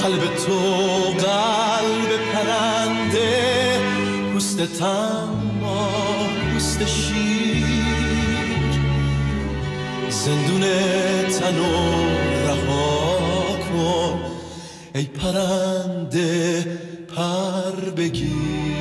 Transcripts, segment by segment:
قلب تو قلب پرنده، پوست اما پوست شیر، زندون تنو رها کن ای پرنده پر بگیر.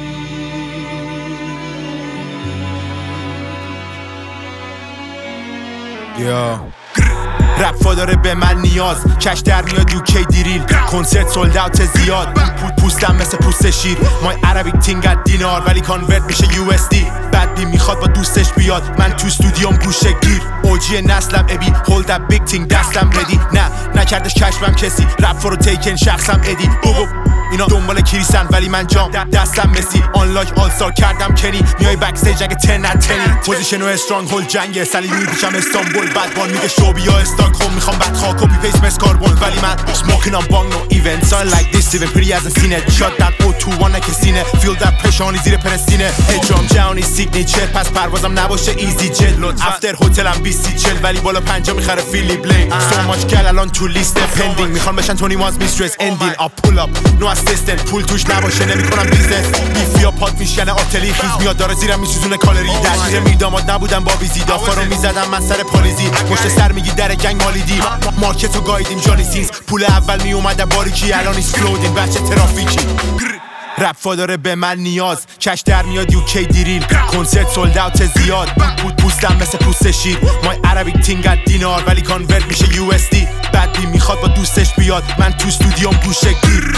رپ داره به من نیاز، کش در میاد یوکی دیریل، کنسرت سولد اوت زیاد، پوستم مثل پوست شیر، مای عربیک تینگ دینار ولی کانورت میشه یو اس دی. بدبی میخواد با دوستش بیاد، من تو استودیوم گوشه گیر، اوجی نسلم ابی هولد اپ بیگ تینگ دستم ردی، نه نکردش کشمم کسی، رپ فورو تیکن شخصم ادی. بوبو اینا دنبال کریسن ولی من جام دستم مسی، آنلاک آل استار کردم کنی، میای بک استیج اگه 10 از 10. پوزیشن و استرانگ هول جنگ سلی میپیچم استانبول، بدبان میگه شوبیا استاکهوم، میخوام بد خواه کپی پیس مس کاربون، ولی من smoking on bong no events I like this even pretty as a scene shot that O21 نکسینه feel that pressure آنی زیر پرستینه اجام جهانی سیگنیچر، پس پروازم نباشه ایزی جت افتر هتلم 20 40 ولی بالا 5 میخره فیلی بلین so much گل الان تو لیست پندینگ، میخوام بشن 21's میسترس اندین آ پول اپ نو اسیستنت، پول توش نباشه نمیکنم بیزنس، بیفیا پات میشکنه آتلی خیز میاد داره زیرم میسوزونه کالری، درگیر میرداماد نبودم با بیزی دافارو میزدم من سر پالیزی، پشت سر میگی در گنگ مالیدی، مارکتو گایدیم جانی سینز، پول اول می اومده باریکی الان ایسکلودیم بچه ترافیکی. رپ داره به من نیاز، کش در میاد یوکی دیریل، کنسرت سولد اوت زیاد، پوستم مثل پوست شیر، مای عربیک تینگ دینار ولی کانورت میشه یو اس دی. بدبی میخواد با دوستش بیاد، من تو استودیوم گوشه گیر.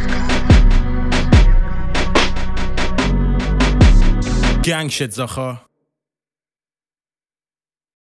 گنگ شد زاخا